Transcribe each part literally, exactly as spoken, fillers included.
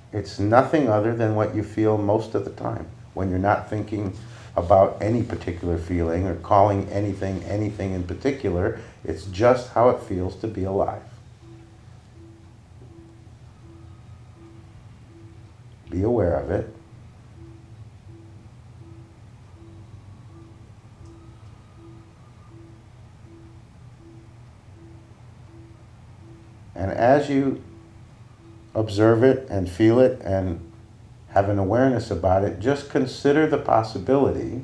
It's nothing other than what you feel most of the time when you're not thinking about any particular feeling or calling anything anything in particular. It's just how it feels to be alive. Be aware of it. And as you observe it and feel it and have an awareness about it, just consider the possibility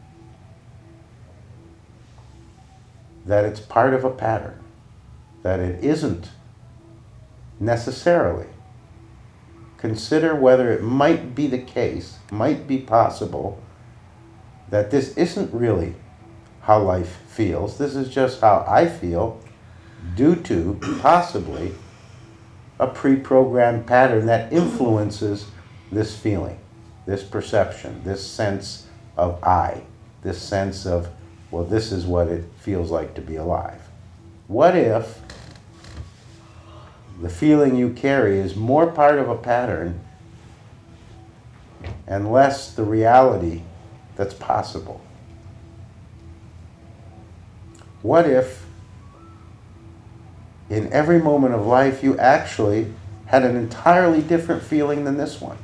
that it's part of a pattern, that it isn't necessarily. Consider whether it might be the case, might be possible, that this isn't really how life feels. This is just how I feel due to, possibly, a pre-programmed pattern that influences this feeling, this perception, this sense of I, this sense of, well, this is what it feels like to be alive. What if the feeling you carry is more part of a pattern and less the reality that's possible? What if in every moment of life you actually had an entirely different feeling than this one?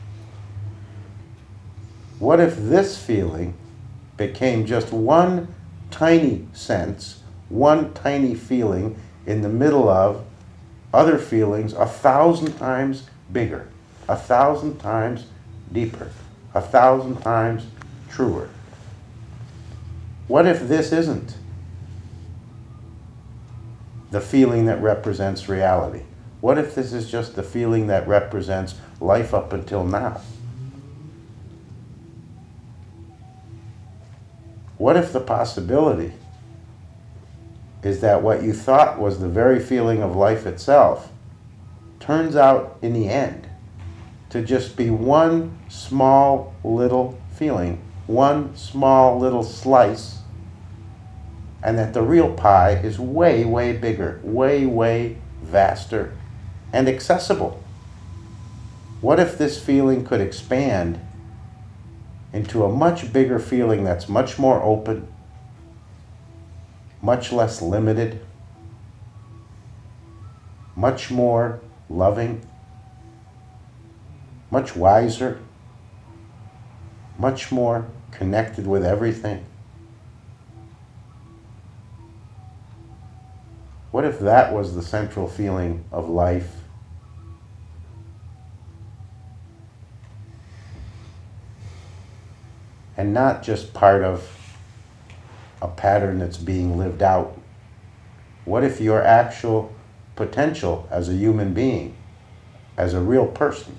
What if this feeling became just one tiny sense, one tiny feeling in the middle of other feelings a thousand times bigger, a thousand times deeper, a thousand times truer? What if this isn't the feeling that represents reality? What if this is just the feeling that represents life up until now? What if the possibility is that what you thought was the very feeling of life itself turns out in the end to just be one small little feeling, one small little slice, and that the real pie is way, way bigger, way, way vaster and accessible? What if this feeling could expand into a much bigger feeling that's much more open, much less limited, much more loving, much wiser, much more connected with everything? What if that was the central feeling of life? And not just part of a pattern that's being lived out? What if your actual potential as a human being, as a real person,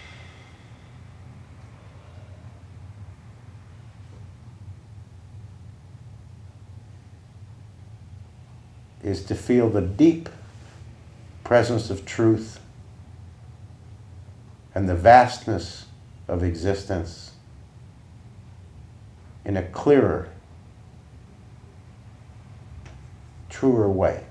is to feel the deep presence of truth and the vastness of existence in a clearer, truer way?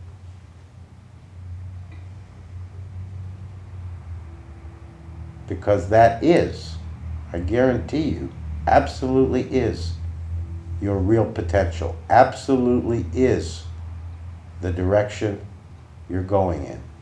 Because that is, I guarantee you, absolutely is your real potential, absolutely is the direction you're going in.